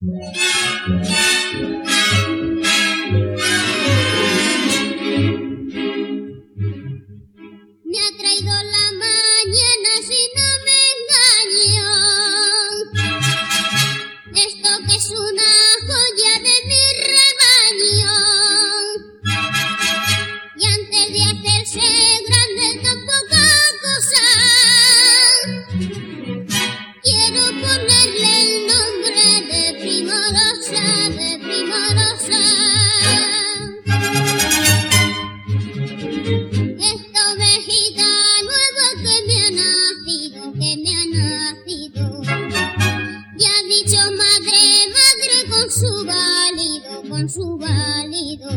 Me ha traído la mañana si no me engaño, esto que es una joya de mi rebaño, y antes de hacerse grande tan poca cosa, quiero ponerle el nombre de Primorosa, de Primorosa. Esta ovejita nueva que me ha nacido, ya ha dicho madre, madre con su válido, con su válido,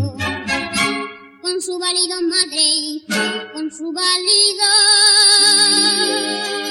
con su válido madre, con su válido.